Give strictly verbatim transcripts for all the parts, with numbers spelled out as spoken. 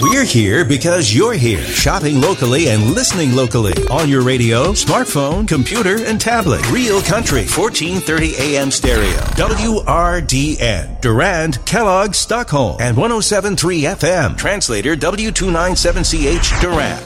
We're here because you're here. Shopping locally and listening locally. On your radio, smartphone, computer, and tablet. Real Country, fourteen thirty A M stereo. W R D N. Durand, Kellogg, Stockholm. And one oh seven point three F M. Translator W two ninety-seven C H, Durand.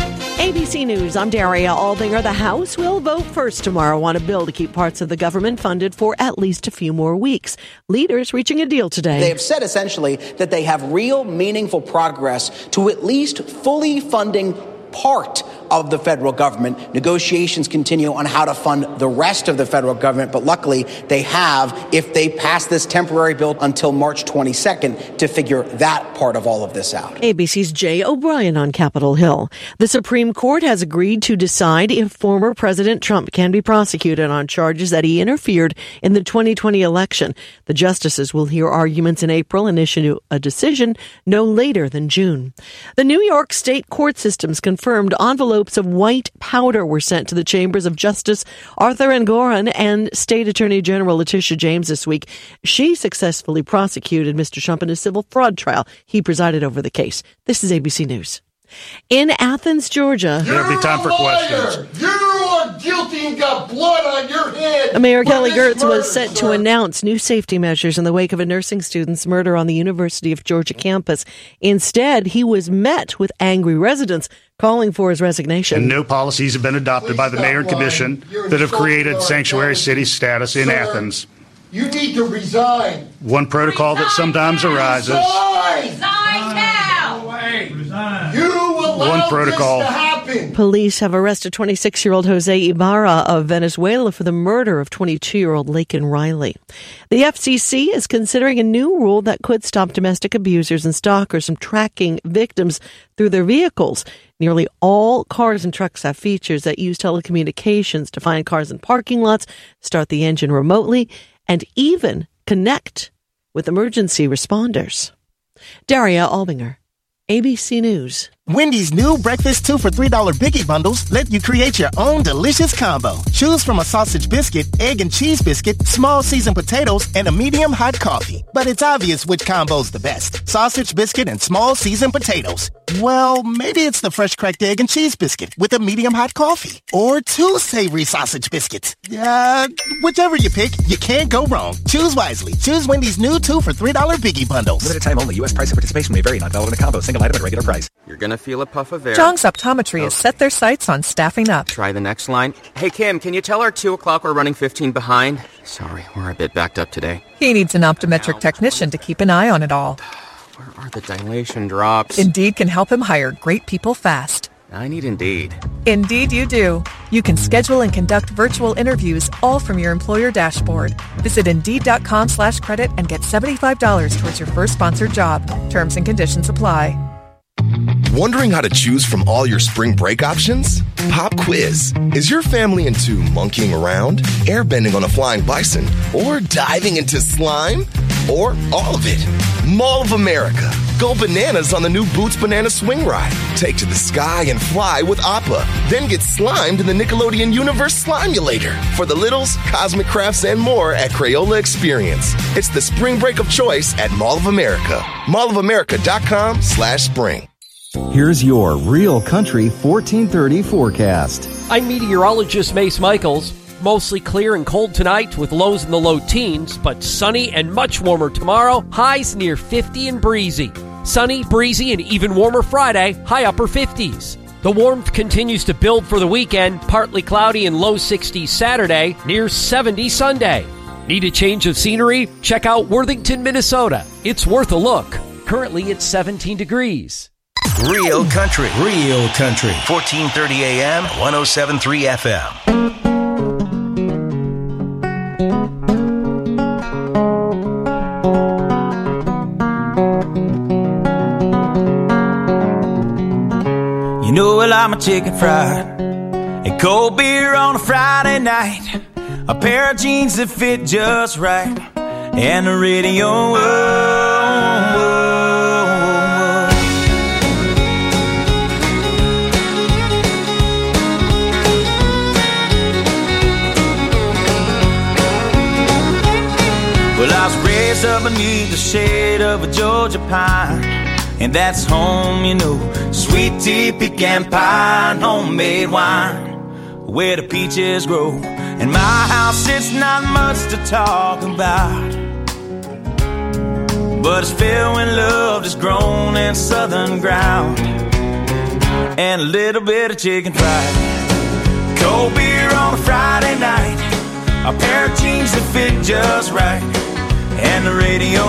A B C News, I'm Daria Albinger. The House will vote first tomorrow on a bill to keep parts of the government funded for at least a few more weeks. Leaders reaching a deal today. They have said essentially that they have real meaningful progress to at least fully funding part of the federal government. Negotiations continue on how to fund the rest of the federal government, but luckily they have, if they pass this temporary bill until March twenty-second, to figure that part of all of this out. A B C's Jay O'Brien on Capitol Hill. The Supreme Court has agreed to decide if former President Trump can be prosecuted on charges that he interfered in the twenty twenty election. The justices will hear arguments in April and issue a decision no later than June. The New York State court systems confirmed envelopes of white powder were sent to the chambers of Justice Arthur Engoron and State Attorney General Letitia James this week. She successfully prosecuted Mister Trump in a civil fraud trial. He presided over the case. This is A B C News. In Athens, Georgia. There'll be time for questions. You are guilty and got blood on your head. Mayor Kelly Girtz was set to announce new safety measures in the wake of a nursing student's murder on the University of Georgia campus. Instead, he was met with angry residents calling for his resignation. And no policies have been adopted by the mayor and commission that have created sanctuary city status in Athens. You need to resign. One protocol that sometimes arises. Resign now. Resign. You allowed One protocol. this to happen. Police have arrested twenty-six-year-old Jose Ibarra of Venezuela for the murder of twenty-two-year-old Laken Riley. The F C C is considering a new rule that could stop domestic abusers and stalkers from tracking victims through their vehicles. Nearly all cars and trucks have features that use telecommunications to find cars in parking lots, start the engine remotely, and even connect with emergency responders. Daria Albinger, A B C News. Wendy's new breakfast two for three dollar Biggie Bundles let you create your own delicious combo. Choose from a sausage biscuit, egg and cheese biscuit, small seasoned potatoes, and a medium hot coffee. But it's obvious which combo's the best. Sausage biscuit and small seasoned potatoes. Well, maybe it's the fresh cracked egg and cheese biscuit with a medium hot coffee. Or two savory sausage biscuits. Uh, whichever you pick, you can't go wrong. Choose wisely. Choose Wendy's new two for three dollar Biggie Bundles. Limited time only. U S price and participation may vary. Not valid in a combo. Single item at regular price. You're going to feel a puff of air. Jong's Optometry oh. has set their sights on staffing up. Try the next line. Hey, Kim, can you tell our two o'clock we're running fifteen behind? Sorry, we're a bit backed up today. He needs an optometric technician to keep an eye on it all. Where are the dilation drops? Indeed can help him hire great people fast. I need Indeed. Indeed you do. You can schedule and conduct virtual interviews all from your employer dashboard. Visit Indeed.com slash credit and get seventy-five dollars towards your first sponsored job. Terms and conditions apply. Wondering how to choose from all your spring break options? Pop quiz. Is your family into monkeying around, airbending on a flying bison, or diving into slime? Or all of it? Mall of America. Go bananas on the new Boots Banana Swing Ride. Take to the sky and fly with Appa. Then get slimed in the Nickelodeon Universe Slimulator. For the littles, Cosmic Crafts, and more at Crayola Experience. It's the spring break of choice at Mall of America. mallofamerica.com slash spring. Here's your Real Country fourteen thirty forecast. I'm meteorologist Mace Michaels. Mostly clear and cold tonight with lows in the low teens, but sunny and much warmer tomorrow, highs near fifty and breezy. Sunny, breezy, and even warmer Friday, high upper fifties. The warmth continues to build for the weekend, partly cloudy and low sixties Saturday, near seventy Sunday. Need a change of scenery? Check out Worthington, Minnesota. It's worth a look. Currently it's seventeen degrees. Real Country, Real Country, fourteen thirty A M, one oh seven point three F M. You know, well, I'm a chicken fried and cold beer on a Friday night, a pair of jeans that fit just right, and the radio. Oh, oh, oh. Well, I was raised up beneath the shade of a Georgia pine, and that's home, you know. Sweet tea, pecan pie, and homemade wine, where the peaches grow. In my house, it's not much to talk about, but it's filled with love that's grown in southern ground, and a little bit of chicken fried. Cold beer on a Friday night, a pair of jeans that fit just right, and the radio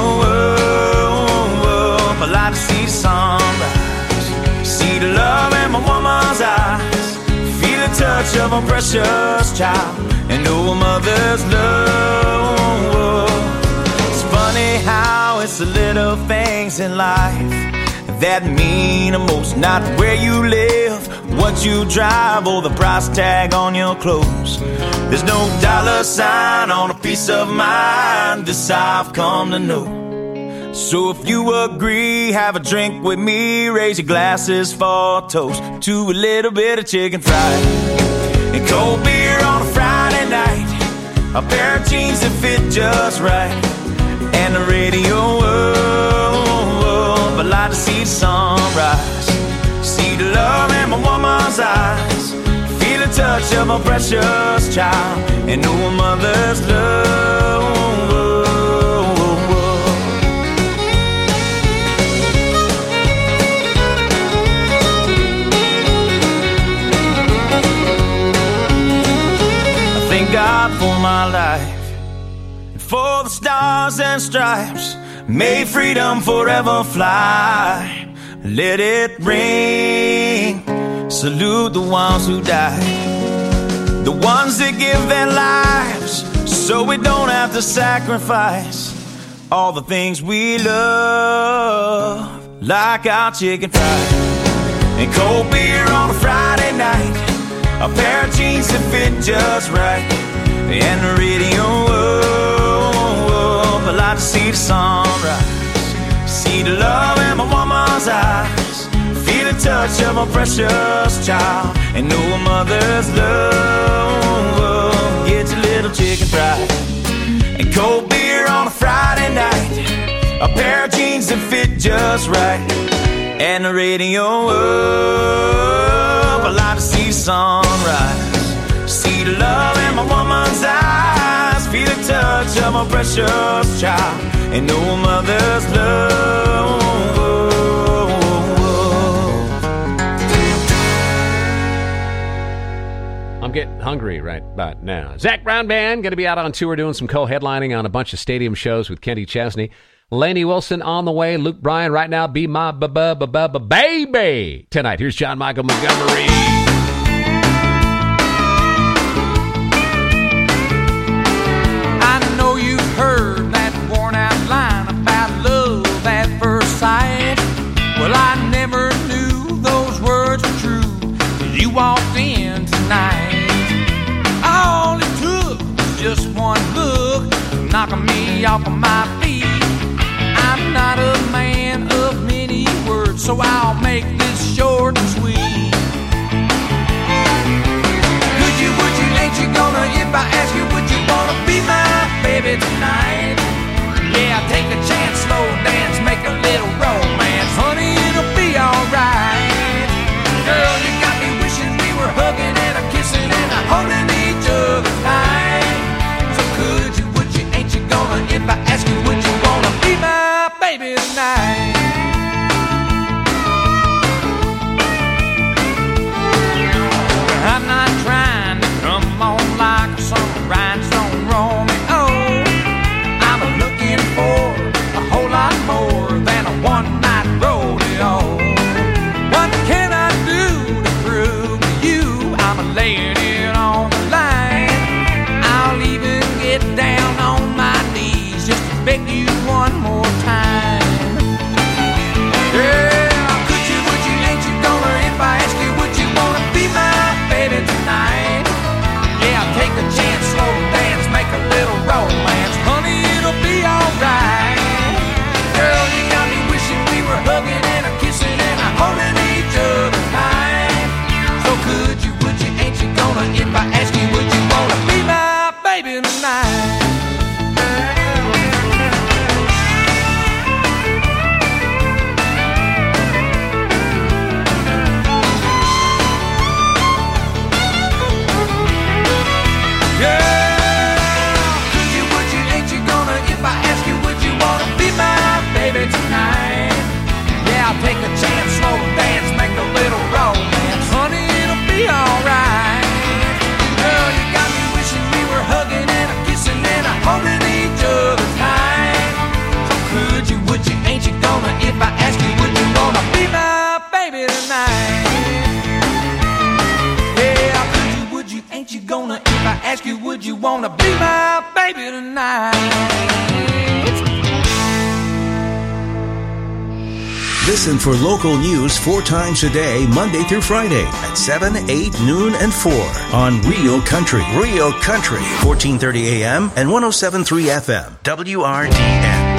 up. I like to see the sunrise, see the love in my woman's eyes, feel the touch of a precious child, and know a mother's love. It's funny how it's the little things in life that mean the most. Not where you live, what you drive, or the price tag on your clothes. There's no dollar sign on a piece of mind, this I've come to know. So if you agree, have a drink with me, raise your glasses for a toast to a little bit of chicken fried and cold beer on a Friday night, a pair of jeans that fit just right, and the radio up. I like to see the sunrise, see the love in my woman's eyes, feel the touch of a precious child, and know a mother's love. Thank God for my life, and for the stars and stripes. May freedom forever fly. Let it ring. Salute the ones who died, the ones that give their lives so we don't have to sacrifice all the things we love, like our chicken fried and cold beer on a Friday night, a pair of jeans that fit just right, and the radio up. I like to see the sunrise, see the love in my woman's eyes, feel the touch of a precious child, and know a mother's love. Get your little chicken fried and cold beer on a Friday night, a pair of jeans that fit just right, and the radio up. I like to see the sunrise, see the love in my woman's eyes, feel the touch of a precious child, and know a mother's love. I'm getting hungry right about now. Zac Brown Band going to be out on tour doing some co-headlining on a bunch of stadium shows with Kenny Chesney. Lainey Wilson on the way. Luke Bryan right now. Be my ba-ba-ba-ba-baby tonight. Here's John Michael Montgomery. I know you've heard that worn out line about love at first sight. Well, I never knew those words were true till you walked in tonight. All it took was just one look, knocking me off of my feet. I'm not a man of many words, so I'll make this short and sweet. Could you, would you, ain't you gonna, if I ask you, would you wanna be my baby tonight? Yeah, take a chance, slow dance, make a little romance. Honey, it'll be alright. Girl, you got me wishing we were hugging and a kissing and a holding each other tight. So could you, would you, ain't you gonna, if I ask you, would you wanna be my baby tonight? would you wanna be my baby tonight? Listen for local news four times a day, Monday through Friday at seven, eight, noon, and four on Real Country. Real Country, fourteen thirty A M and one oh seven point three F M, W R D N.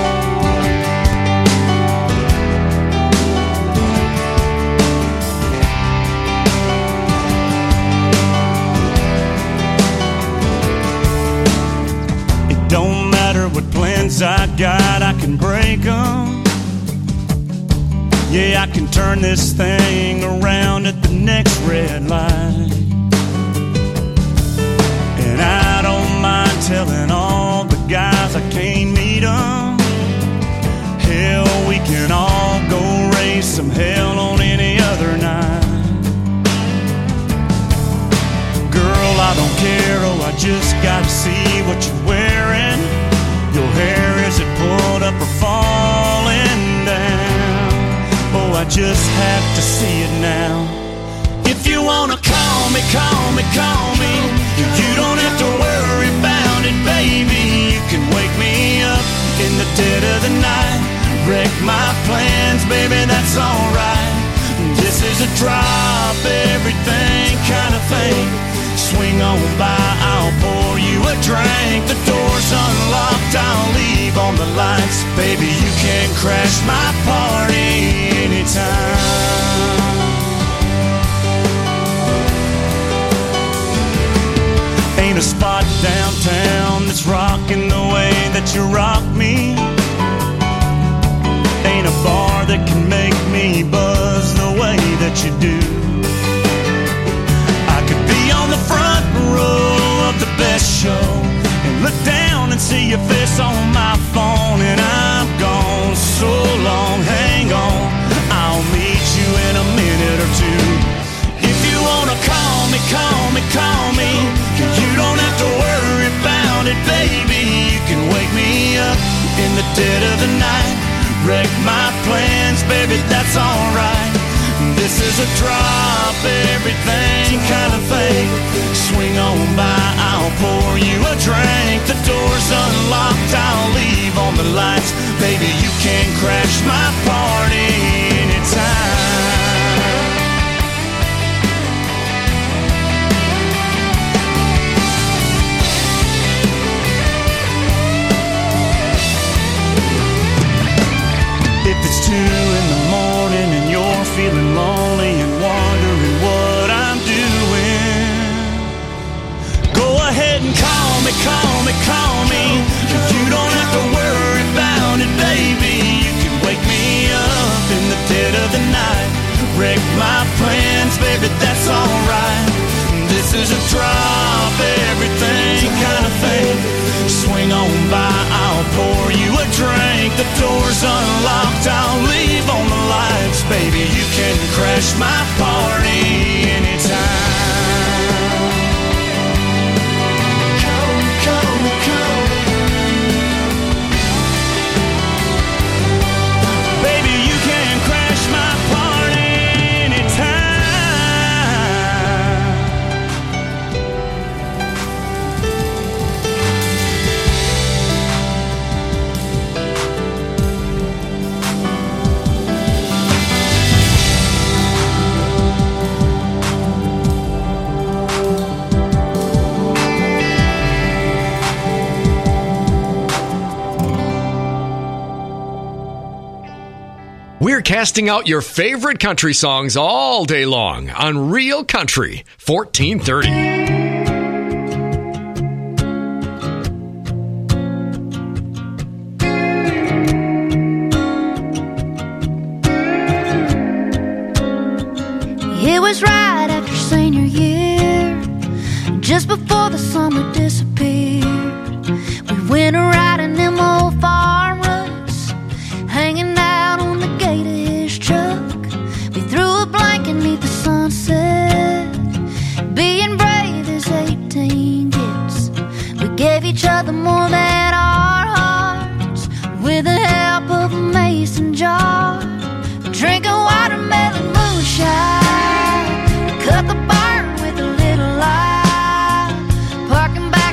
It don't matter what plans I got, I can break them. Yeah, I can turn this thing around at the next red light. And I don't mind telling all the guys I can't meet them. Hell, we can all go raise some hell on any other night. Girl, I don't care, oh, I just gotta see what you're wearing. Your hair, is it pulled up or falling down? Oh, I just have to see it now. If you wanna call me, call me, call me. You don't have to worry about it, baby. You can wake me up in the dead of the night. Wreck my plans, baby, that's alright. This is a drop everything kind of thing. Swing on by, I'll pour you a drink. The door's unlocked, I'll leave on the lights. Baby, you can crash my party anytime. Ain't a spot downtown that's rocking the way that you rock me. Ain't a bar that can make me buzz the way that you do. On the front row of the best show and look down and see your face on my phone, and I'm gone so long, hang on, I'll meet you in a minute or two. If you wanna call me, call me, call me. You don't have to worry about it, baby. You can wake me up in the dead of the night. Wreck my plans, baby, that's alright. This is a drop everything kind of thing. Swing on by, I'll pour you a drink. The door's unlocked, I'll leave on the lights. Baby, you can crash my party anytime. If it's two in the morning and you're feeling lonely and wondering what I'm doing, go ahead and call me, call me, call me. You don't have to worry about it, baby. You can wake me up in the dead of the night. Wreck my plans, baby, that's alright. This is a drop everything kind of thing. Swing on by, I'll pour you a drink. The door's unlocked, I'll leave on the lights. Baby, you can crash my party anytime. Call me, call me, call me. Baby, you can crash my party anytime. We're casting out your favorite country songs all day long on Real Country fourteen thirty. It was right after senior year, just before the summer disappeared. We went around in them old farm ruts, hanging out on the gate of his truck. We threw a blanket beneath the sunset, being brave as eighteen gets. We gave each other more than our hearts, with the help of a mason jar, drinking watermelon moonshine. Cut the barn with a little light, parking back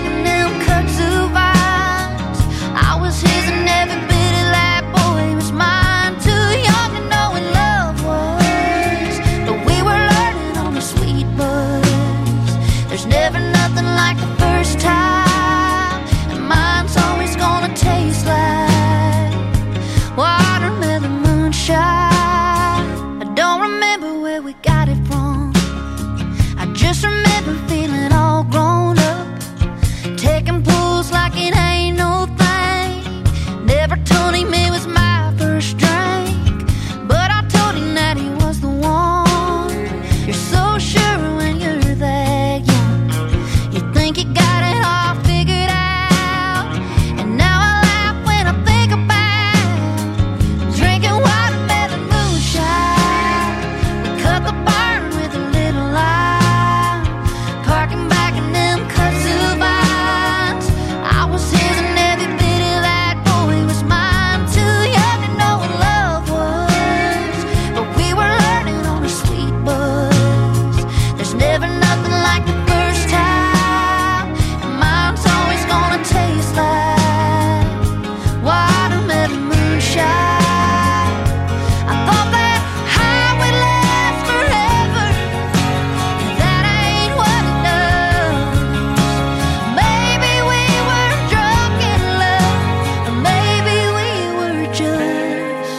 moonshine. I don't remember where we got it from. I just remember feeling all grown up, taking pulls like it ain't no thing. Never told him it was my first drink, but I told him that he was the one. You're so sure when you're that young, you think you got it all figured out. And now I laugh when I think about drinking watermelon moonshine. We cut the barn with a little lime, parking back in them kudzu vines. I was his and every bit of that boy was mine. Too young to know what love was, but we were learning on a sweet buzz. There's never nothing like the first time, and mine's always gonna taste like watermelon moonshine. I thought that high would last forever, and that ain't what it does. Maybe we were drunk in love, or maybe we were just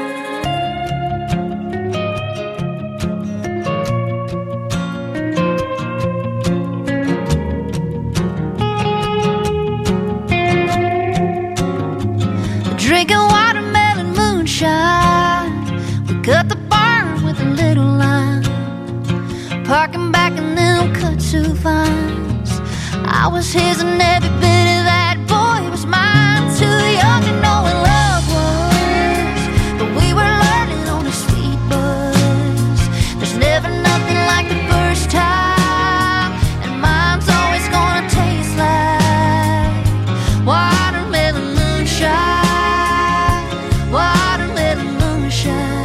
drinking watermelon moonshine. We cut the barn with a little lime, parking back in them kudzu vines. I was his and every bit of that boy was mine. Too young to know what love was, but we were learning on a sweet buzz. There's never nothing like the first time, and mine's always gonna taste like watermelon moonshine. Watermelon moonshine.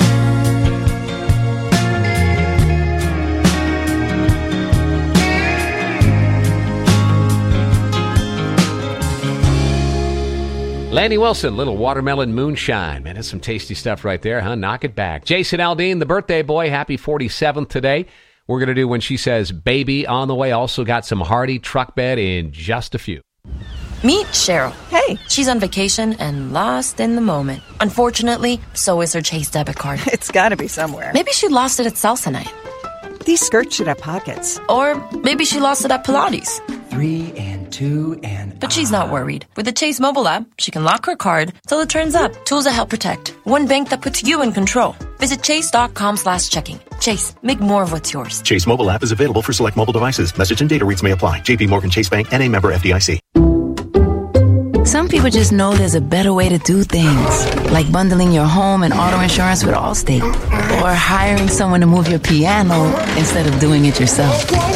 Lanny Wilson, little watermelon moonshine. Man, that's some tasty stuff right there, huh? Knock it back. Jason Aldean, the birthday boy, happy forty-seventh today. We're going to do When She Says Baby on the way. Also got some Hardy truck bed in just a few. Meet Cheryl. Hey. She's on vacation and lost in the moment. Unfortunately, so is her Chase debit card. It's gotta be somewhere. Maybe she lost it at salsa night. These skirts should have pockets. Or maybe she lost it at Pilates. Three and two and... But she's not worried. With the Chase mobile app, she can lock her card till it turns up. Tools that help protect. One bank that puts you in control. Visit chase.com slash checking. Chase, make more of what's yours. Chase mobile app is available for select mobile devices. Message and data rates may apply. J P Morgan Chase Bank N A member F D I C. Some people just know there's a better way to do things, like bundling your home and auto insurance with Allstate, or hiring someone to move your piano instead of doing it yourself.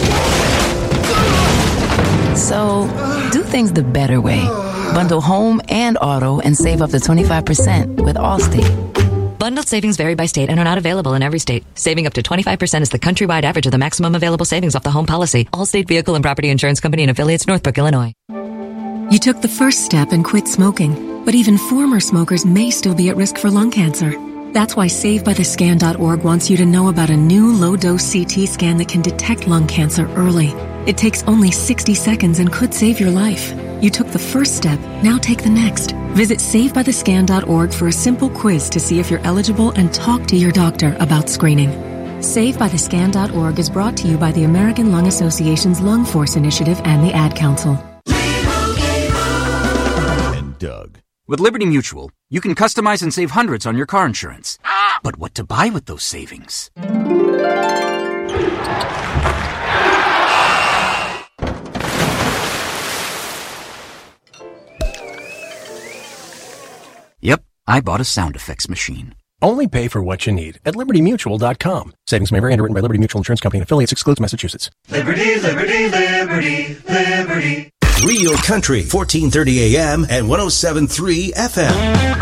So, do things the better way. Bundle home and auto and save up to twenty-five percent with Allstate. Bundled savings vary by state and are not available in every state. Saving up to twenty-five percent is the countrywide average of the maximum available savings off the home policy. Allstate Vehicle and Property Insurance Company and affiliates, Northbrook, Illinois. You took the first step and quit smoking, but even former smokers may still be at risk for lung cancer. That's why Save By The Scan dot org wants you to know about a new low-dose C T scan that can detect lung cancer early. It takes only sixty seconds and could save your life. You took the first step, now take the next. Visit Save By The Scan dot org for a simple quiz to see if you're eligible and talk to your doctor about screening. Save By The Scan dot org is brought to you by the American Lung Association's Lung Force Initiative and the Ad Council. Doug. With Liberty Mutual, you can customize and save hundreds on your car insurance. But what to buy with those savings? Yep, I bought a sound effects machine. Only pay for what you need at liberty mutual dot com. Savings may vary. Underwritten by Liberty Mutual Insurance Company and affiliates. Excludes Massachusetts. Liberty, liberty, liberty, liberty. Real Country, fourteen thirty A M and one oh seven point three F M.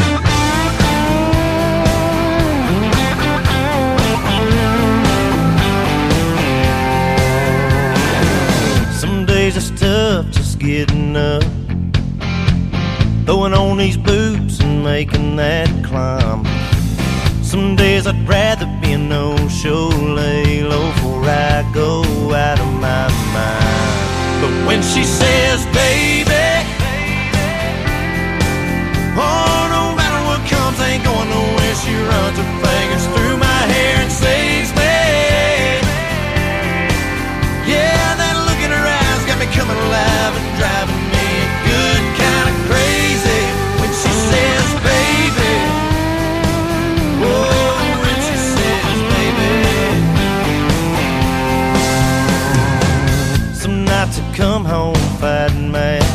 Some days it's tough just getting up, throwing on these boots and making that climb. Some days I'd rather be a no-show, lay low before I go out of my mind. But when she says, baby, oh, no matter what comes, ain't going nowhere. where she runs her fingers through my hair and saves me. Yeah, that look in her eyes got me coming alive and driving me good kind of crazy when she says, baby. Oh, when she says, baby. Some nights I come home fighting mad,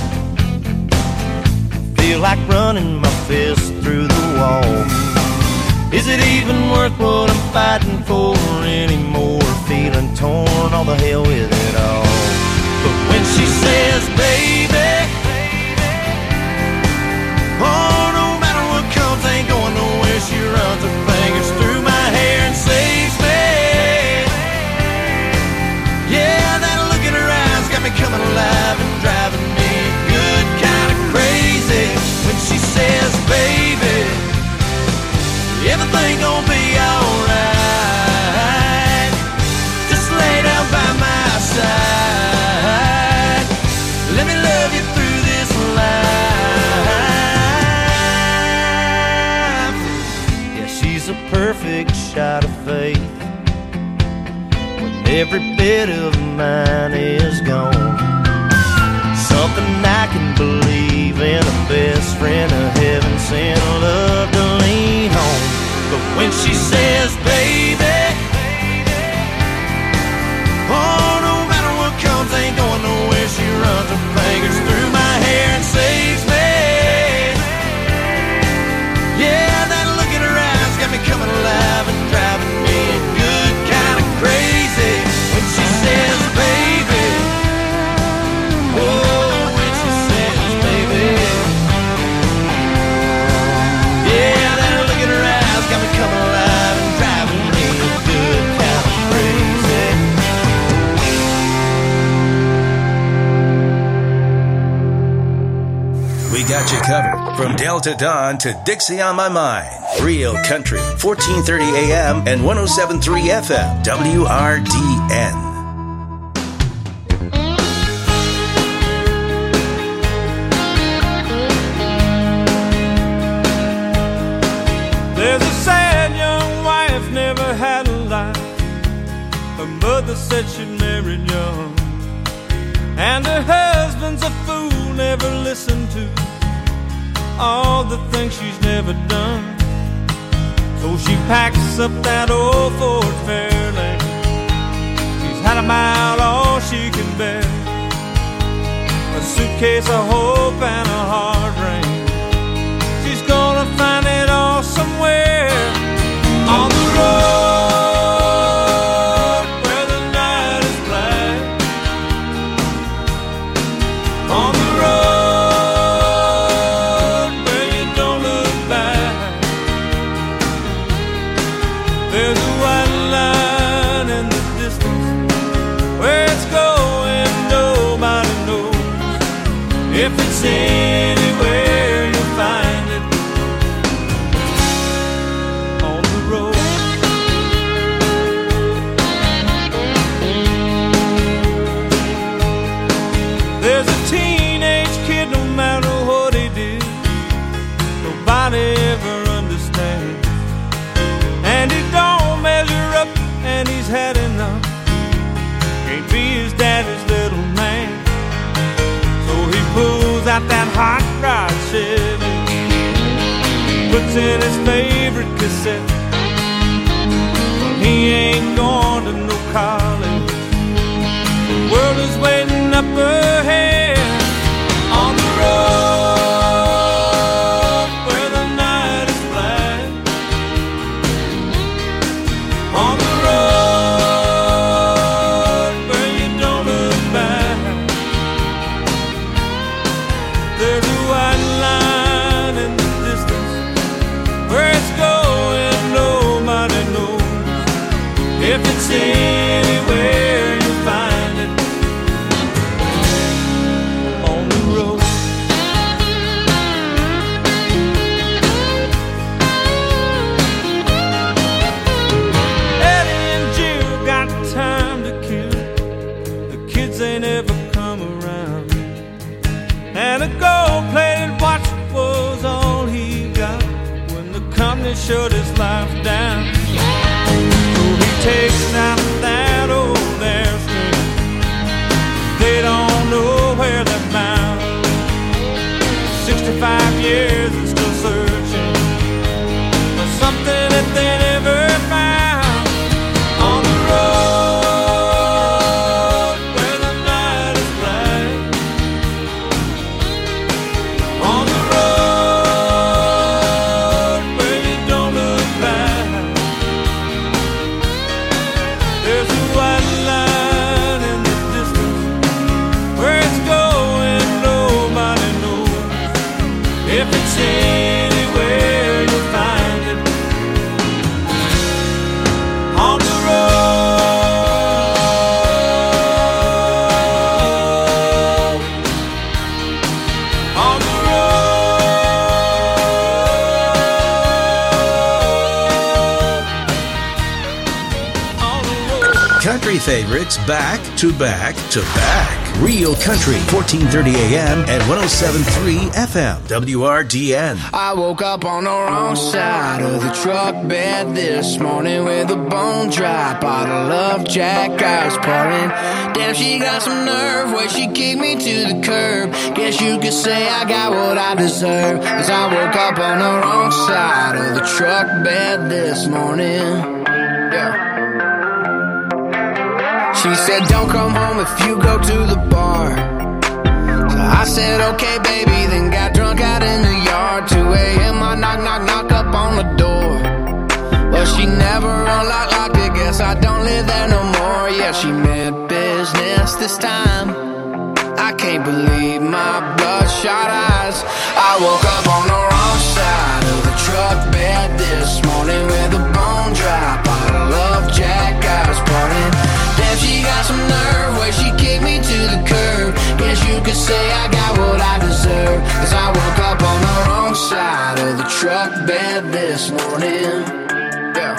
feel like running my fist through the wall. Is it even worth what I'm fighting for anymore? Feeling torn, all the hell with it all. But when she says, baby, oh, no matter what comes, ain't going nowhere. She runs her fingers through my hair and saves me. Yeah, that look in her eyes got me coming alive and driving me good kind of crazy. When she says, baby, everything gon' be alright. Just lay down by my side. Let me love you through this life. Yeah, she's a perfect shot of faith when every bit of mine is gone. Something I can believe in, a best friend, a heaven sent love to lean on. But when she says, baby, oh, no matter what comes, ain't going nowhere. She runs her fingers through my hair and saves me. Yeah, that look in her eyes got me coming alive and driving me good kind of crazy. When she says, baby, oh, coming alive and driving me good kind of crazy. We got you covered from Delta Dawn to Dixie on My Mind. Real Country, fourteen thirty A M and one oh seven point three F M, W R D N. There's a sad young wife, never had a life. Her mother said she married young, and her husband's a fool, never listened to all the things she's never done. So she packs up that old Ford Fairlane. She's had about all she can bear, a suitcase of hope and a hard rain. She's gonna find it all somewhere on the road where the night is black, on the road where you don't look back. There's a white line in the distance, where it's going nobody knows. If it's anywhere you'll find it on the road. There's a teenage kid, no matter what he did, nobody ever understands. And he don't measure up, and he's had enough, can't be his daddy's little man. So he pulls out that hot rod Chevy, puts in his favorite cassette. He ain't going to no college, the world is waiting up ahead on the road where the night is black, on the road where you don't look back. There's a white line in the distance, where it's going nobody knows. If it's anywhere you'll find it Country favorites back to back to back. Real Country, fourteen thirty a.m. and one oh seven point three F M, W R D N. I woke up on the wrong side of the truck bed this morning with a bone dry bottle of Jack I was pouring. Damn, she got some nerve where she kicked me to the curb. Guess you could say I got what I deserve, 'cause I woke up on the wrong side of the truck bed this morning. Yeah. She said, don't come home if you go to the bar. So I said, okay, baby, then got drunk out in the yard. two a.m. I knock, knock, knock up on the door. Well, she never unlocked, locked it. Guess I don't live there no more. Yeah, she meant business this time. I can't believe my bloodshot eyes. I woke up on the wrong side of the truck bed this morning with a bone dry bottle of Jack I was pouring. Damn, she got some nerve where she kicked me to the curb. Guess you could say I got what I deserve, 'cause I woke up on the wrong side of the truck bed this morning. Yeah.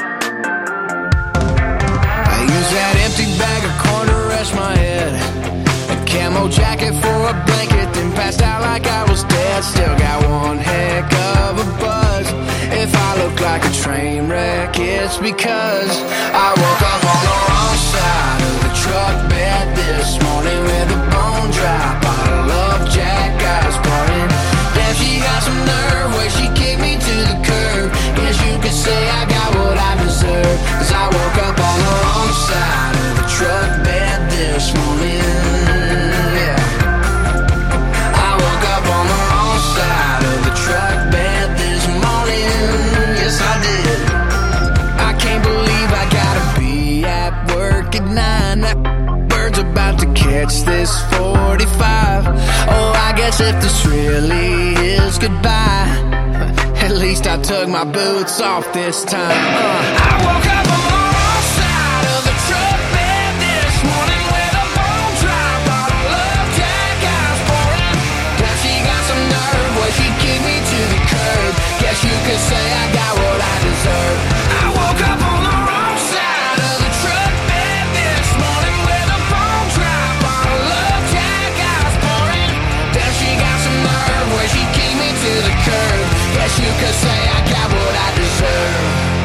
I used that empty bag of corn to rest my head, a camo jacket for a blanket, then passed out like I was dead. Still got one heck of a buzz. If I look like a train wreck, it's because I woke up on the wrong side of the truck bed this morning with a bone dry bottle of Jack I was pouring. Damn, she got some nerve where she kicked me to the curb. Guess you could say I got what I deserve, 'cause I woke up on the wrong side of the truck bed this morning. Yeah. I woke up on the wrong side of the truck bed this morning. Yes, I did. I can't believe I gotta be at work at nine. That bird's about to catch this forty-five. Oh, I guess if this really is goodbye, at least I took my boots off this time. Uh, I woke up on the wrong side of the truck bed this morning with a bone dry bottle of Jack I was pouring. Now she got some nerve where she kicked me to the curb. Guess you could say I got what I deserve. I woke up on the wrong side of the truck bed this morning with a bone dry bottle of Jack I was pouring. Now she got some nerve where she kicked me to the curb. Guess you could say I got what I deserve.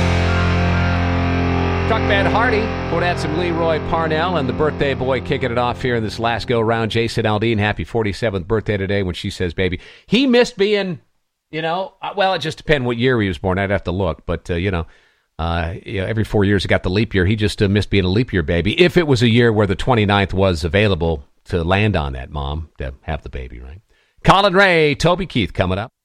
Truck Band Hardy. Before that, some Leroy Parnell and the birthday boy kicking it off here in this last go-round. Jason Aldean, happy forty-seventh birthday today when she says baby. He missed being, you know, well, it just depends what year he was born. I'd have to look. But, uh, you know, uh, you know, every four years he got the leap year. He just uh, missed being a leap year baby. If it was a year where the twenty-ninth was available to land on that, Mom, to have the baby, right? Colin Ray, Toby Keith coming up.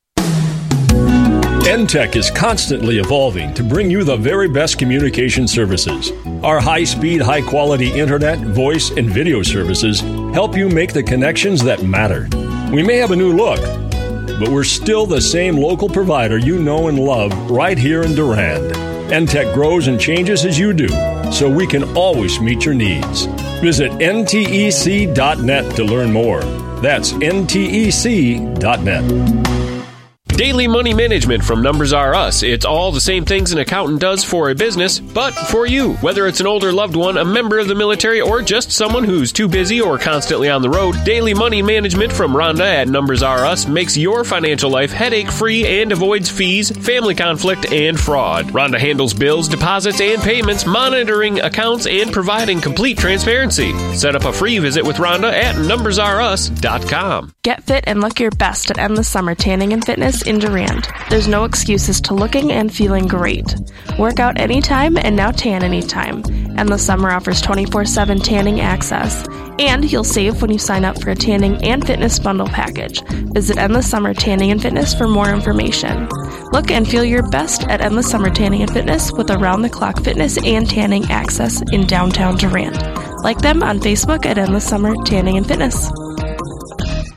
N T E C is constantly evolving to bring you the very best communication services. Our high-speed, high-quality internet, voice, and video services help you make the connections that matter. We may have a new look, but we're still the same local provider you know and love right here in Durand. N T E C grows and changes as you do, so we can always meet your needs. Visit N T E C dot net to learn more. That's N T E C dot net. Daily money management from Numbers R Us. It's all the same things an accountant does for a business, but for you. Whether it's an older loved one, a member of the military, or just someone who's too busy or constantly on the road, daily money management from Rhonda at Numbers R Us makes your financial life headache-free and avoids fees, family conflict, and fraud. Rhonda handles bills, deposits, and payments, monitoring accounts, and providing complete transparency. Set up a free visit with Rhonda at numbers r us dot com. Get fit and look your best at Endless Summer Tanning and Fitness in Durand. There's no excuses to looking and feeling great. Work out anytime and now tan anytime. Endless Summer offers twenty-four seven tanning access. And you'll save when you sign up for a tanning and fitness bundle package. Visit Endless Summer Tanning and Fitness for more information. Look and feel your best at Endless Summer Tanning and Fitness with around-the-clock fitness and tanning access in downtown Durand. Like them on Facebook at Endless Summer Tanning and Fitness.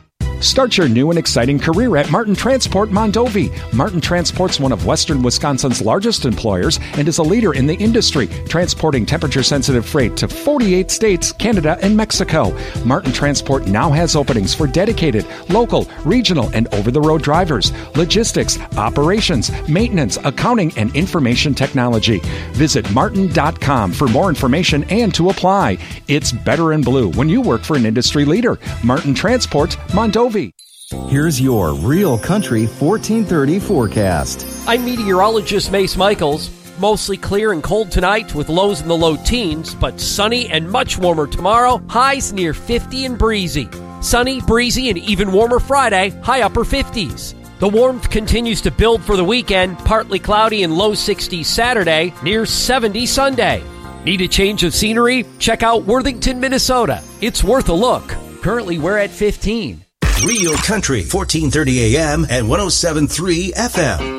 Start your new and exciting career at Martin Transport Mondovi. Martin Transport's one of Western Wisconsin's largest employers and is a leader in the industry, transporting temperature-sensitive freight to forty-eight states, Canada, and Mexico. Martin Transport now has openings for dedicated, local, regional, and over-the-road drivers, logistics, operations, maintenance, accounting, and information technology. Visit martin dot com for more information and to apply. It's better in blue when you work for an industry leader. Martin Transport, Mondovi. Here's your Real Country fourteen thirty forecast. I'm meteorologist Mace Michaels. Mostly clear and cold tonight with lows in the low teens, but sunny and much warmer tomorrow, highs near fifty and breezy. Sunny, breezy, and even warmer Friday, high upper fifties. The warmth continues to build for the weekend, partly cloudy and low sixties Saturday, near seventy Sunday. Need a change of scenery? Check out Worthington, Minnesota. It's worth a look. Currently, we're at fifteen. Real Country, fourteen thirty A M and one oh seven point three F M.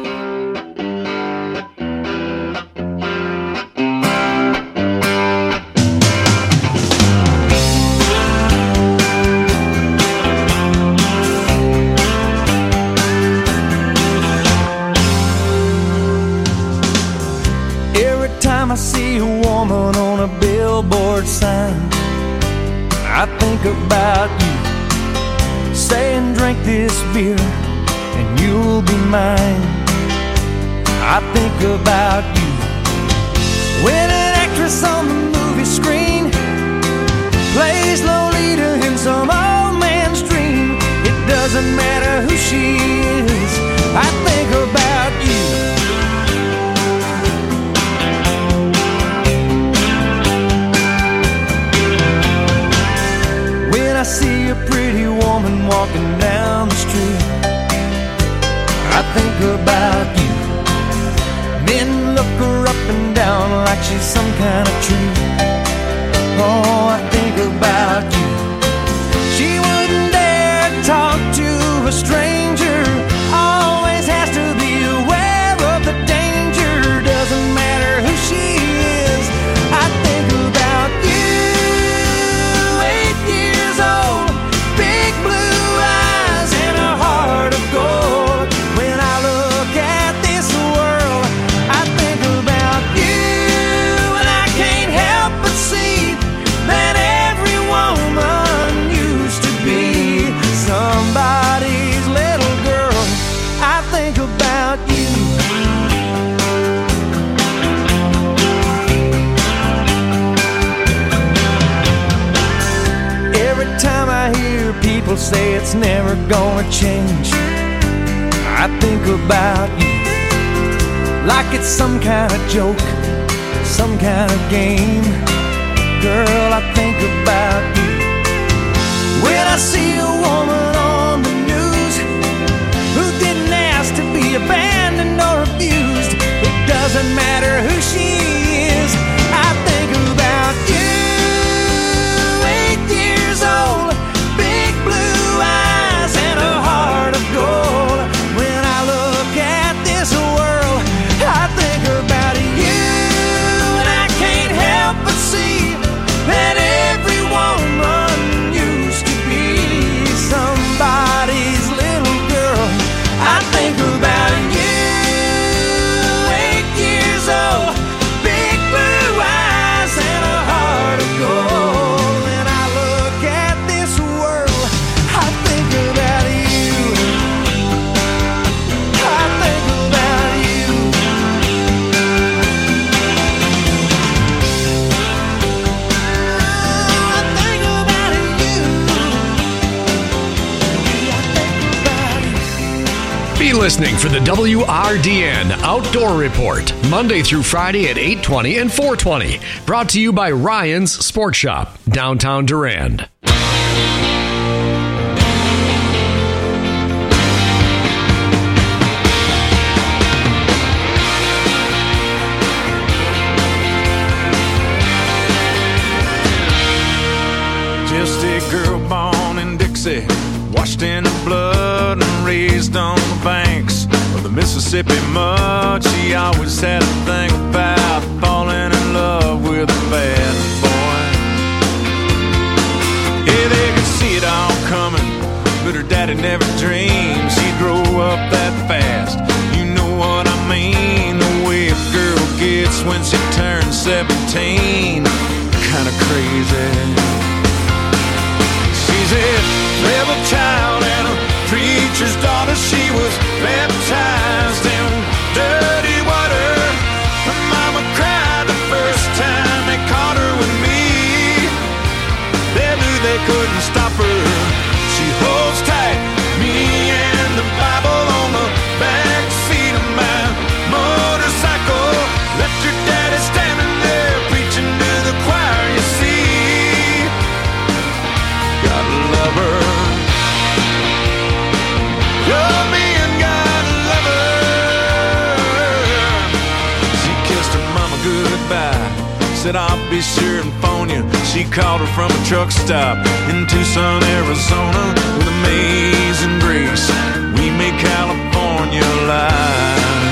Every time I see a woman on a billboard sign, I think about you, saying drink this beer and you'll be mine. I think about you when an actress on the movie screen plays Lolita in some old man's dream. It doesn't matter who she is, I think about you. When I see a pretty woman walking down the street, I think about you. Men look her up and down like she's some kind of treat. Oh, I think about you. She wouldn't dare talk to a stranger, always has to be aware of the danger. Doesn't matter who she is, I think about you. Eight years old, big blue eyes and a heart of gold. When I look at this world, I think about you, and I can't help but see that every woman used to be somebody's little girl. I think about you. Every time I hear people say it's never gonna change, I think about you like it's some kind of joke, some kind of game. Girl, I think about you when I see a woman on the news who didn't ask to be abandoned or abused. It doesn't matter who she is, I think about you. Eight years old, big blue eyes and a heart of gold. When I look at this world, I think about you, and I can't help but see that every woman used to be somebody's little girl. I think about you. Eight years old, big blue eyes and a heart of gold. When I look at this world, I think about you. I think about you. I think about you. Be listening for the W R D N Outdoor Report, Monday through Friday at eight twenty and four twenty. Brought to you by Ryan's Sport Shop, downtown Durand. Just a girl born in Dixie, washed in the blood and raised on the banks of the Mississippi mud. She always had a thing about falling in love with a bad boy. Yeah, they could see it all coming, but her daddy when she turned seventeen. Kinda crazy. She's a rebel child and a preacher's daughter. She was baptized in dirty water. Her mama cried the first time they caught her with me. They knew they couldn't stop her. She holds tight, me and the Bible on the back seat of my motorcycle. Left your daddy standing there preaching to the choir, you see. Gotta love her. Love me and God love her. She kissed her mama goodbye, said I'll be sure and phone you. She called her from a truck stop in Tucson, Arizona. With amazing grace, we made California alive.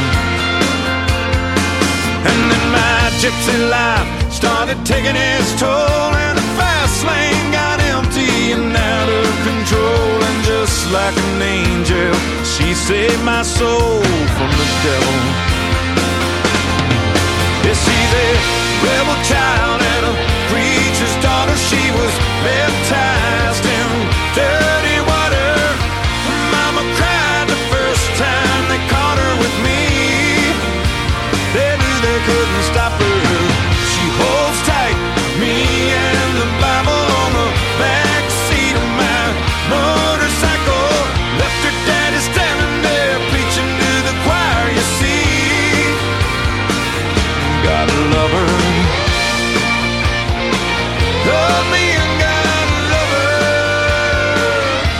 And then my gypsy life started taking its toll, and the fast lane got empty and out of control. And just like an angel, she saved my soul from the devil. Yeah, she's a rebel child and a preacher's daughter. She was baptized in dirty water. Her mama cried the first time they caught her with me. They knew they couldn't stop her. She holds tight, me and the Bible on the back seat of my motorcycle. Left her daddy standing there preaching to the choir, you see. Gotta love her. Love me and God love her.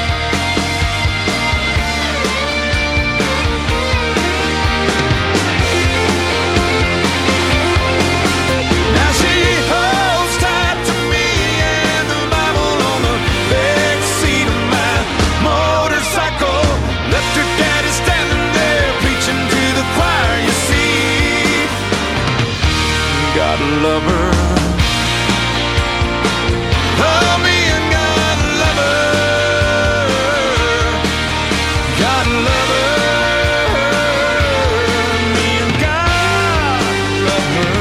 Now she holds tight to me and the Bible on the back seat of my motorcycle. Left her daddy standing there preaching to the choir, you see. Gotta love her. Love me and God love her. God love her. Me and God love her.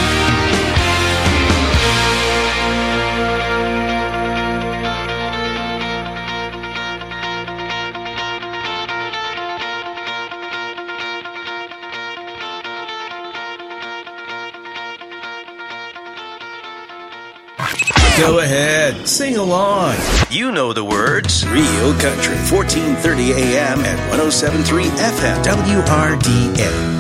Go ahead, sing along. You know the words. Real Country, fourteen thirty A M at one oh seven point three F M, W R D N.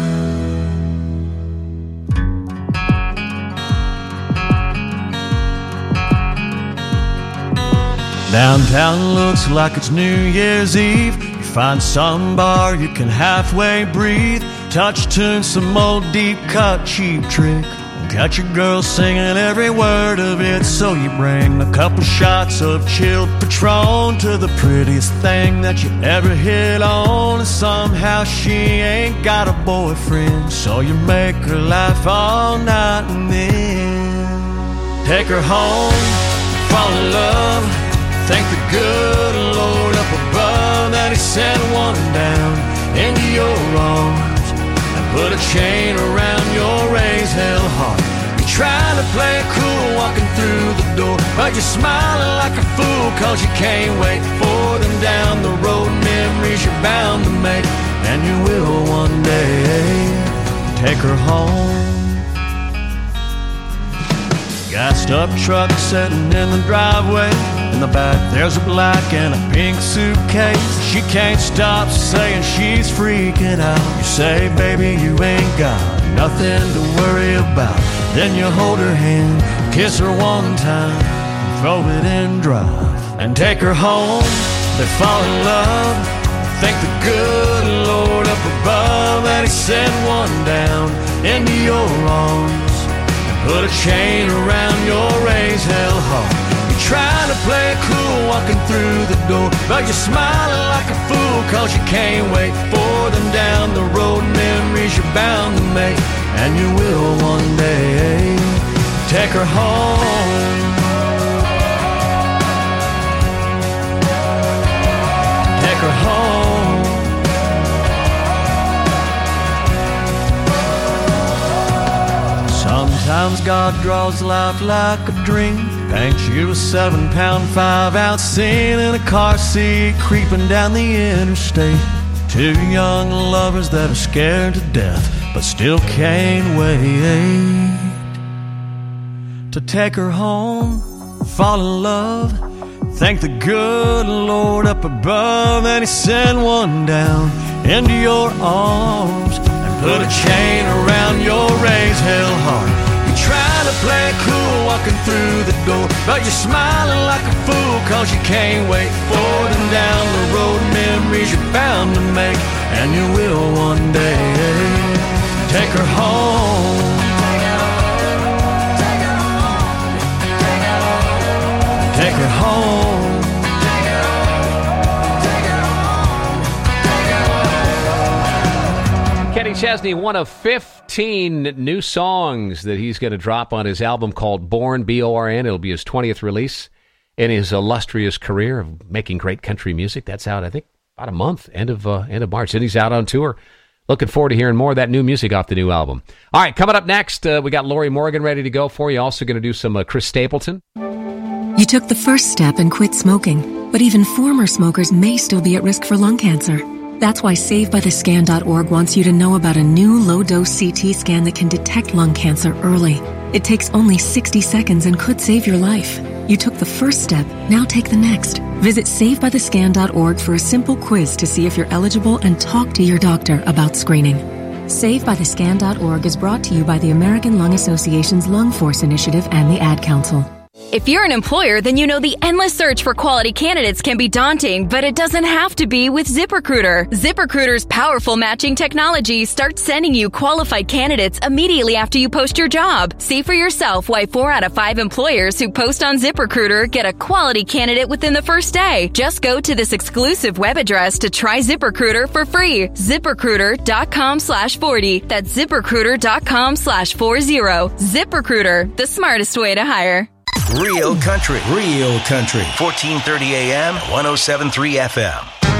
Downtown looks like it's New Year's Eve. You find some bar you can halfway breathe. Touch tune, some old deep cut cheap trick. Got your girl singing every word of it, so you bring a couple shots of chilled Patron to the prettiest thing that you ever hit on. And somehow she ain't got a boyfriend, so you make her laugh all night and then take her home, fall in love. Thank the good Lord up above that He sent one down into your arms and put a chain around your raised hell heart. You're trying to play it cool walking through the door, but you're smiling like a fool cause you can't wait for them down the road. Memories you're bound to make, and you will one day take her home. Gassed up truck sitting in the driveway. In the back there's a black and a pink suitcase. She can't stop saying she's freaking out. You say, baby, you ain't got nothing to worry about. Then you hold her hand, kiss her one time, throw it in drive, and take her home. They fall in love. Thank the good Lord up above that He sent one down into your arms and put a chain around your raised hell heart. Trying to play it cool walking through the door, but you're smiling like a fool cause you can't wait for them down the road. Memories you're bound to make, and you will one day take her home. Take her home. Sometimes God draws life like a dream, paints you a seven pound, five ounce scene in a car seat, creeping down the interstate. Two young lovers that are scared to death, but still can't wait to take her home, fall in love, thank the good Lord up above, and He sent one down into your arms and put a chain around your raised hell heart. You try to play it cool walking through the door, but you're smiling like a fool cause you can't wait for them down the road. Memories you're bound to make, and you will one day. Take her home. Take her home. Kenny Chesney, one of fifteen new songs that he's going to drop on his album called Born, B O R N. It'll be his twentieth release in his illustrious career of making great country music. That's out, I think, about a month, end of uh, end of March. And he's out on tour. Looking forward to hearing more of that new music off the new album. All right, coming up next, uh, we got Lori Morgan ready to go for you. Also going to do some uh, Chris Stapleton. You took the first step and quit smoking, but even former smokers may still be at risk for lung cancer. That's why Save By The Scan dot org wants you to know about a new low-dose C T scan that can detect lung cancer early. It takes only sixty seconds and could save your life. You took the first step, now take the next. Visit Save By The Scan dot org for a simple quiz to see if you're eligible and talk to your doctor about screening. Save By The Scan dot org is brought to you by the American Lung Association's Lung Force Initiative and the Ad Council. If you're an employer, then you know the endless search for quality candidates can be daunting, but it doesn't have to be with ZipRecruiter. ZipRecruiter's powerful matching technology starts sending you qualified candidates immediately after you post your job. See for yourself why four out of five employers who post on ZipRecruiter get a quality candidate within the first day. Just go to this exclusive web address to try ZipRecruiter for free. ZipRecruiter.com slash 40. That's ZipRecruiter.com slash 40. ZipRecruiter, the smartest way to hire. Real country, real country. fourteen thirty A M, one oh seven point three F M.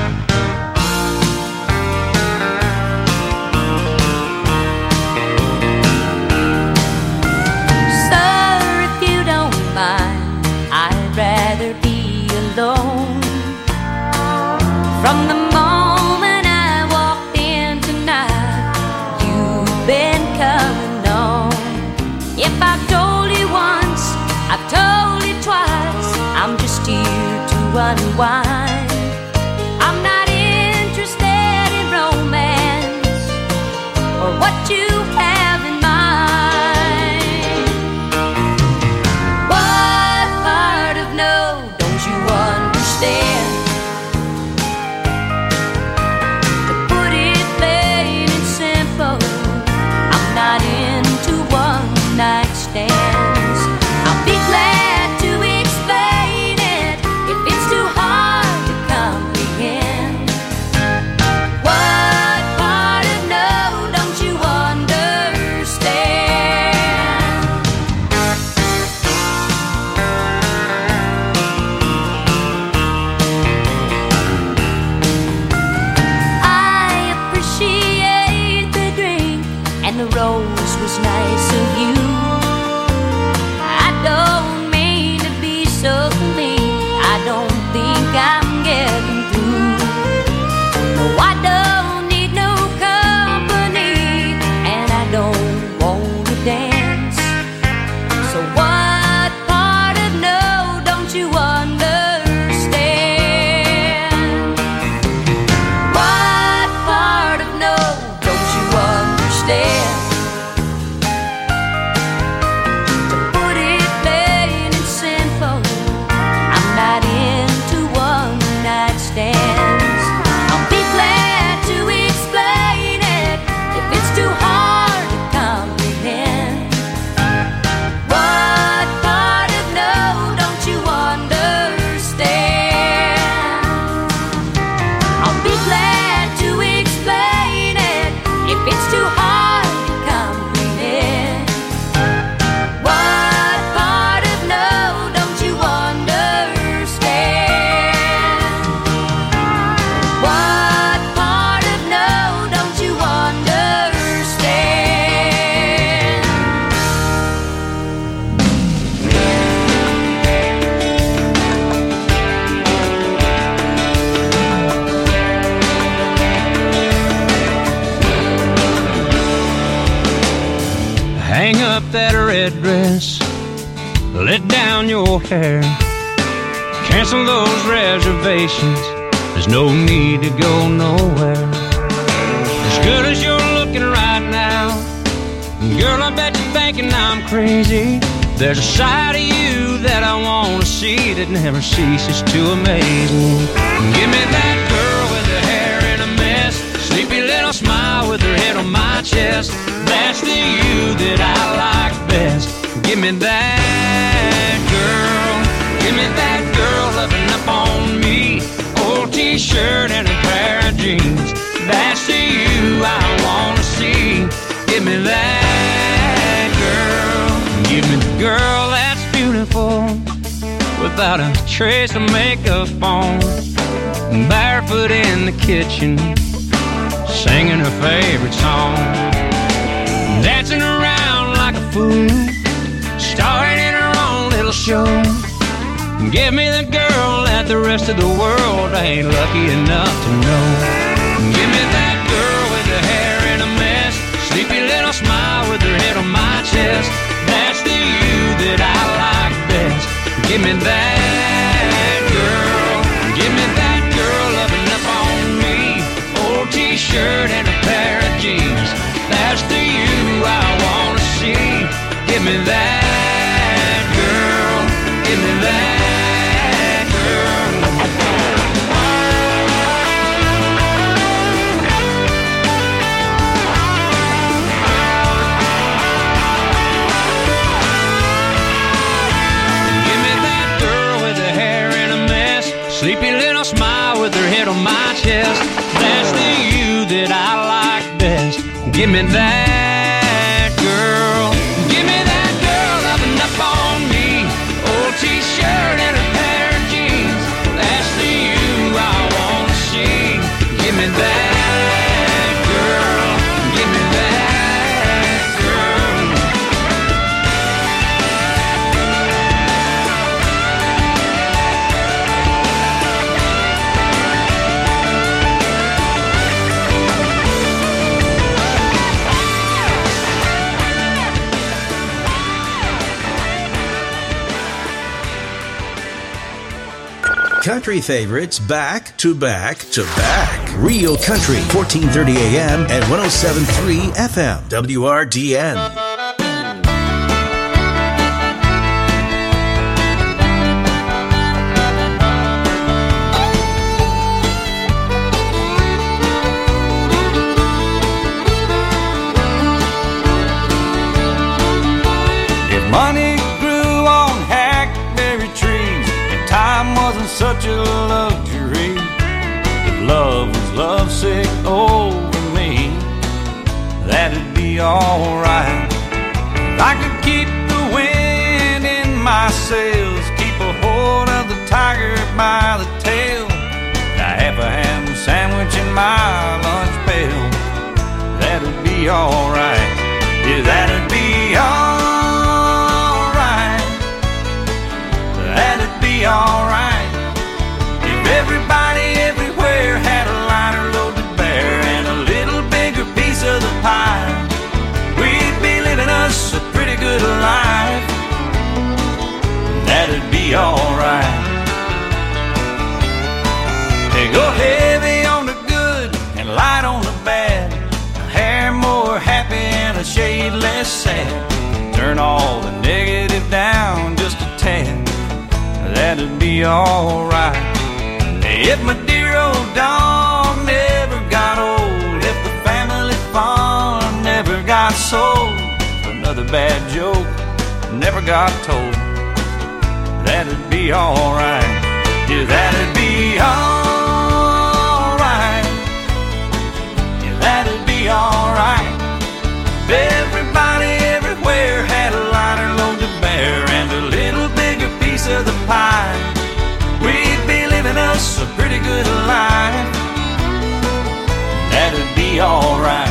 Sir, if you don't mind, I'd rather be alone. From the moment I walked in tonight, you've been coming on. If I've told you once, I've told you twice, I'm just here to unwind. I'm not interested in romance or what you have in mind. What part of no don't you understand? To put it plain and simple, I'm not into one night stands. I'll be glad to explain it if it's too hard that red dress, let down your hair, cancel those reservations, there's no need to go nowhere. As good as you're looking right now, girl, I bet you're thinking I'm crazy. There's a side of you that I want to see that never ceases to amaze me. Give me that girl with her hair in a mess, sleepy little smile with her head on my chest. That's the you that I like best. Give me that girl, give me that girl loving up on me. Old t-shirt and a pair of jeans. That's the you I want to see. Give me that girl, give me the girl that's beautiful, without a trace of makeup on, barefoot in the kitchen, singing her favorite song, dancing around like a fool, starring in her own little show. Give me the girl that the rest of the world ain't lucky enough to know. Give me that girl with the hair in a mess, sleepy little smile with her head on my chest. That's the you that I like best. Give me that girl, give me that girl loving up on me. Old t-shirt and a pair of jeans. That's the you I want to see. Give me that girl, give me that girl. Sleepy little smile with her head on my chest. That's the you that I like best. Give me that girl, give me that girl loving up on me. Old t-shirt and a pair of jeans. That's the you I want to see. Give me that girl, give me that girl. Country favorites back to back to back. Real Country, fourteen thirty A M and one oh seven point three F M, W R D N. If money grew on hackberry trees and time wasn't such a luxury, if love was lovesick over me, that'd be alright. If I could keep the wind in my sails, keep a hold of the tiger by the tail, a half a ham sandwich in my lunch pail, that'd be alright. Yeah, that'd be alright. That'd be alright. If everybody everywhere had a liner loaded bare and a little bigger piece of the pie, we'd be living us a pretty good life. That'd be alright. Hey, go heavy on the good and light on the bad, a hair more happy and a shade less sad. Turn all the negative down just a tad. That'd be alright. If my dear old dog never got old, if the family farm never got sold, another bad joke never got told, that'd be alright. Yeah, that'd be alright. Yeah, that'd be alright. Everybody everywhere had a liner loaded bare and a little bigger piece of the pie, we'd be living us a pretty good life. That'd be alright.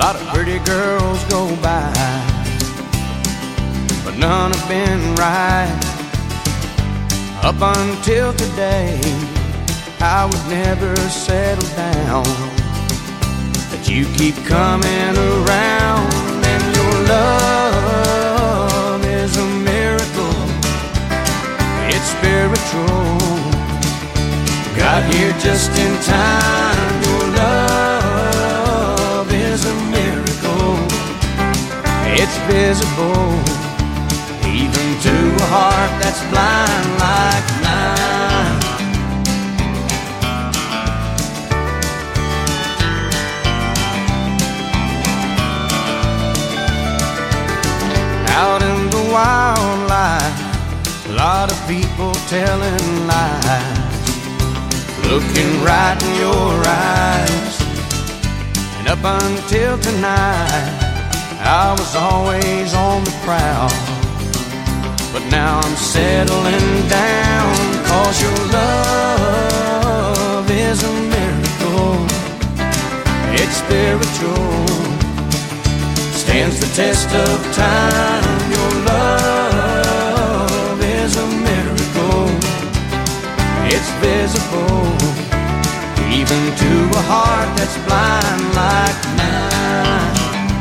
lot of pretty girls go by, but none have been right. Up until today, I would never settle down. But you keep coming around, and your love is a miracle. It's spiritual. Got here just in time. Your love is a miracle. It's visible, even to a heart that's blind like mine. Out in the wildlife, a lot of people telling lies, looking right in your eyes. And up until tonight, I was always on the prowl, but now I'm settling down. 'Cause your love is a miracle. It's spiritual, stands the test of time. Your love is a miracle. It's visible, even to a heart that's blind like mine.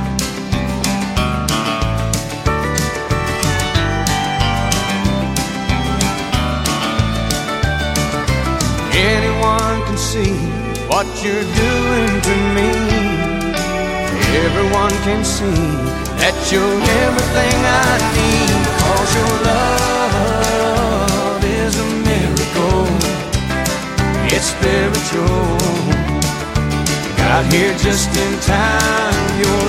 Anyone can see what you're doing to me. Everyone can see that you're everything I need. 'Cause your love is a miracle. It's spiritual. Got here just in time. Your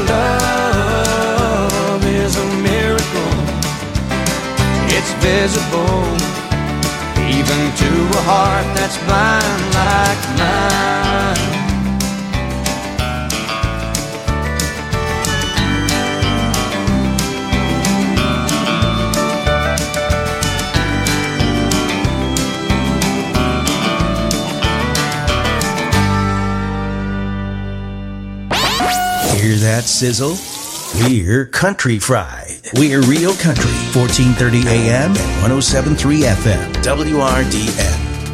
love is a miracle. It's visible, even to a heart that's blind like mine. Hear that sizzle? We're Country Fried. We're Real Country, fourteen thirty A M and one oh seven point three F M, W R D N.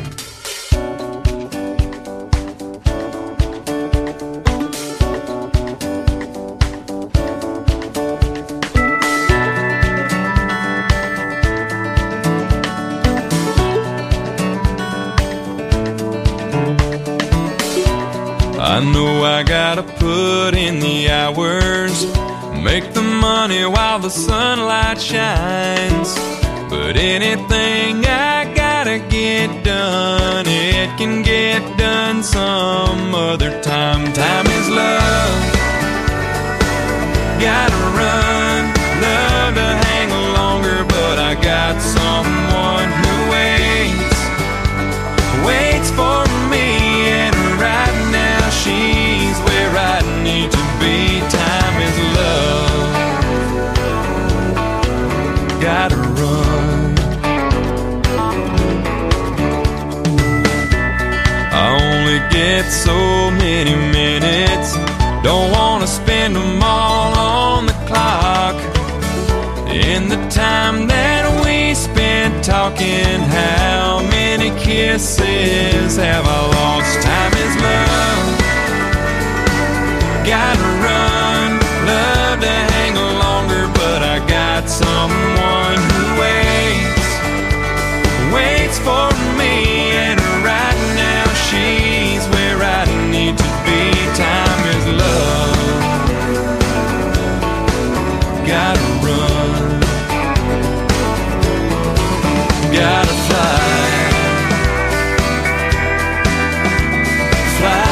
I know I gotta put in the hours, make the money while the sunlight shines. But anything I gotta get done, it can get done some other time. Time is love, gotta run, love to hang longer, but I got someone who waits, waits for me, and right now she's where I need to be. Time is love, gotta run. I only get so many minutes, don't wanna spend them all on the clock. In the time that we spent talking, how many kisses have I lost? Time is love, gotta run, love to hang longer, but I got someone who waits, waits for me, and right now she's where I need to be. Time is love, gotta run, gotta fly, fly.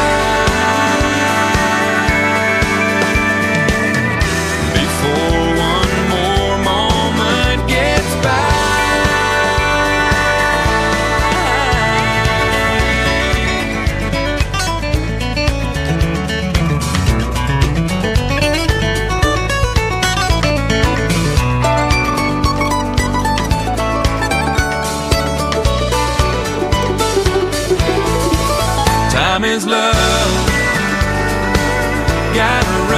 Time is love, gotta run.